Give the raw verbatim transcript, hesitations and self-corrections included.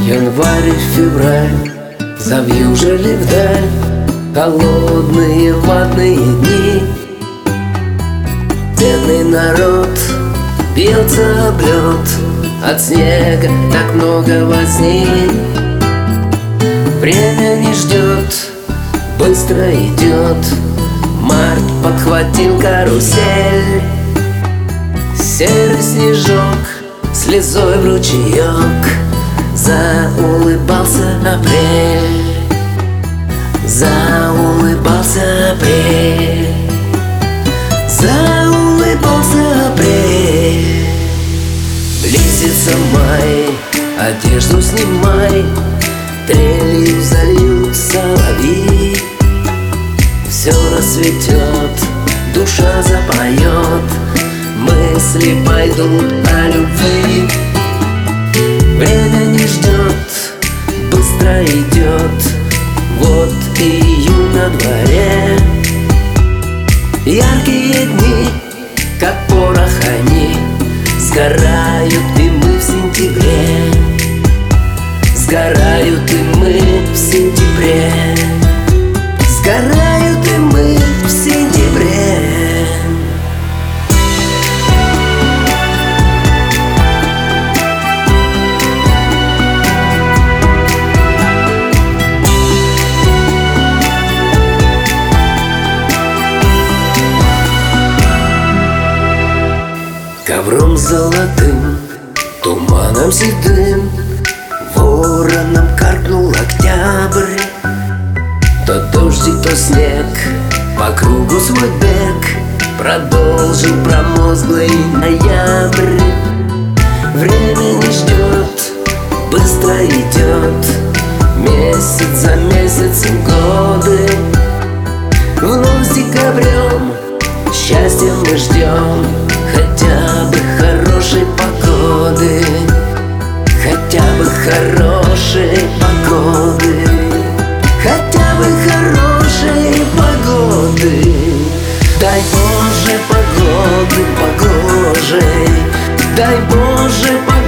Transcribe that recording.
Январь и февраль завьюжили вдаль холодные ватные дни. Бедный народ бьется об лед, от снега так много возни. Время не ждет, быстро идет, март подхватил карусель. Серый снежок слезой в ручеек, заулыбался апрель, заулыбался апрель, заулыбался апрель. Близится май, одежду снимай, трелью зальют соловьи. Все расцветет, душа запоет, мысли пойдут о любви. Время не ждет, быстро идет, вот июнь на дворе. Яркие дни, как порох они, сгорают и мы в сентябре. Сгорают и мы в сентябре. Сгорают и мы в сентябре. Ковром золотым, туманом седым, вороном каркнул октябрь. То дождик, то снег, по кругу свой бег продолжил промозглый ноябрь. Время не ждет, быстро идет, месяц за месяцем годы. Вновь с декабрем счастья мы ждем, хотя бы хорошей погоды, хотя бы хорошей погоды, хотя бы хорошей погоды. Дай Боже погоды погожей, дай Боже погоды.